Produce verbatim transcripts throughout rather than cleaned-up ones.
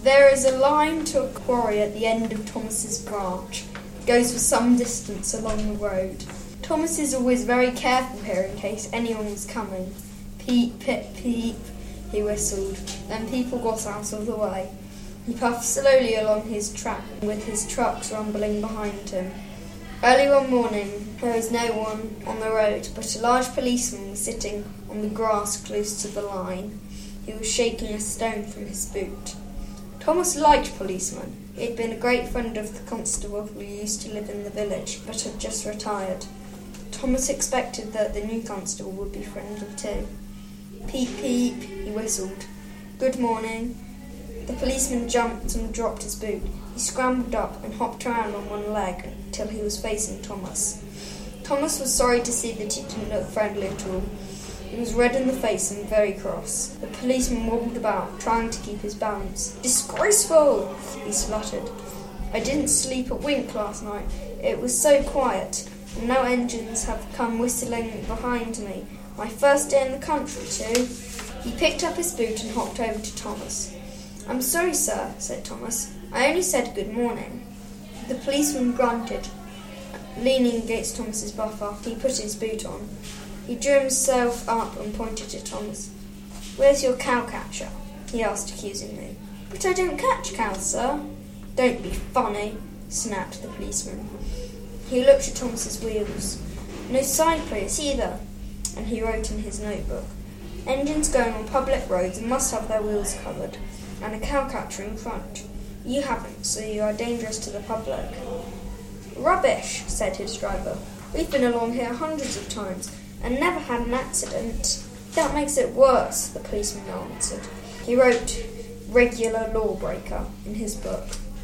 There is a line to a quarry at the end of Thomas's branch. It goes for some distance along the road. Thomas is always very careful here in case anyone was coming. Peep, peep, peep, he whistled. Then people got out of the way. He puffed slowly along his track with his trucks rumbling behind him. Early one morning, there was no one on the road, but a large policeman was sitting on the grass close to the line. He was shaking a stone from his boot. Thomas liked policemen. He had been a great friend of the constable who used to live in the village, but had just retired. Thomas expected that the new constable would be friendly too. Peep, peep, he whistled. Good morning. The policeman jumped and dropped his boot. He scrambled up and hopped around on one leg until he was facing Thomas. Thomas was sorry to see that he didn't look friendly at all. He was red in the face and very cross. The policeman wobbled about, trying to keep his balance. Disgraceful, he spluttered. I didn't sleep a wink last night. It was so quiet, and now engines have come whistling behind me. My first day in the country, too. He picked up his boot and hopped over to Thomas. I'm sorry, sir, said Thomas. I only said good morning. The policeman grunted, leaning against Thomas's buffer. He put his boot on. He drew himself up and pointed to Thomas. Where's your cowcatcher? He asked accusingly. But I don't catch cows, sir. Don't be funny, snapped the policeman. He looked at Thomas's wheels. No side plates either. And he wrote in his notebook. Engines going on public roads must have their wheels covered, and a cowcatcher in front. You haven't, so you are dangerous to the public. Rubbish, said his driver. We've been along here hundreds of times and never had an accident. That makes it worse, the policeman answered. He wrote regular lawbreaker in his book.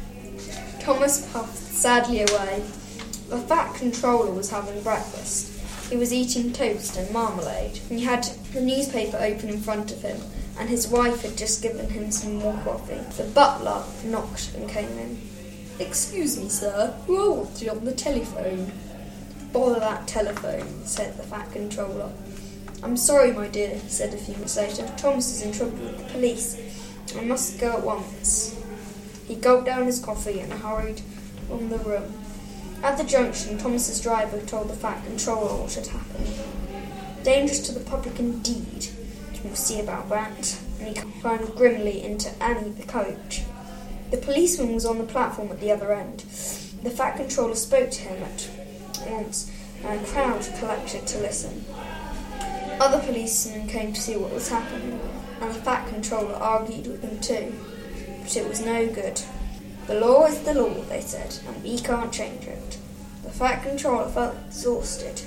Thomas puffed sadly away. The fat controller was having breakfast. He was eating toast and marmalade. He had the newspaper open in front of him, and his wife had just given him some more coffee. The butler knocked and came in. Excuse me, sir, who I want you on the telephone? Bother that telephone, said the fat controller. I'm sorry, my dear, he said a few minutes later. Thomas is in trouble with the police. I must go at once. He gulped down his coffee and hurried from the room. At the junction, Thomas's driver told the fat controller what had happened. Dangerous to the public indeed. We'll see about that. And he climbed grimly into Annie, the coach. The policeman was on the platform at the other end. The fat controller spoke to him at once, and a crowd collected to listen. Other policemen came to see what was happening, and the fat controller argued with them too. But it was no good. The law is the law, they said, and we can't change it. The fat controller felt exhausted.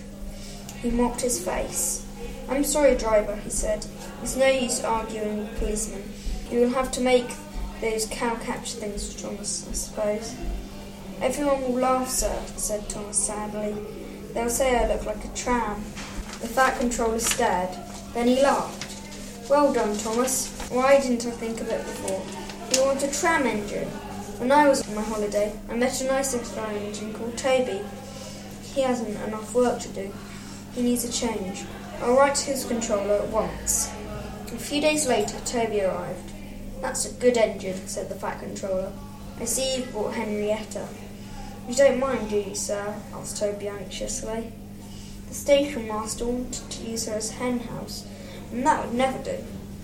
He mopped his face. I'm sorry, driver, he said. It's no use arguing with policemen. You will have to make those cow-catch things for Thomas, I suppose. Everyone will laugh, sir, said Thomas sadly. They'll say I look like a tram. The fat controller stared. Then he laughed. Well done, Thomas. Why didn't I think of it before? You want a tram engine? When I was on my holiday, I met a nice little engine called Toby. He hasn't enough work to do. He needs a change. I'll write to his controller at once. A few days later, Toby arrived. That's a good engine, said the fat controller. I see you've brought Henrietta. You don't mind, do you, sir? Asked Toby anxiously. The station master wanted to use her as a hen house, and that would never do.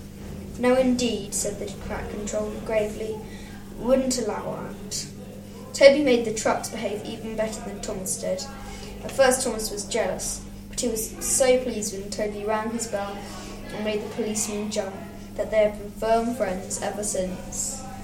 No, indeed, said the fat controller gravely. Wouldn't allow that. Toby made the trucks behave even better than Thomas did. At first Thomas was jealous, but he was so pleased when Toby rang his bell and made the policeman jump that they have been firm friends ever since.